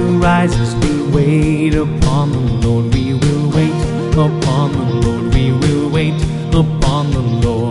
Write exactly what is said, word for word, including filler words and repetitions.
will rise as we wait upon the Lord. We will wait upon the Lord. We will wait upon the Lord.